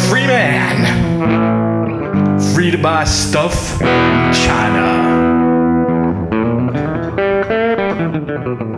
free man. Free to buy stuff in China.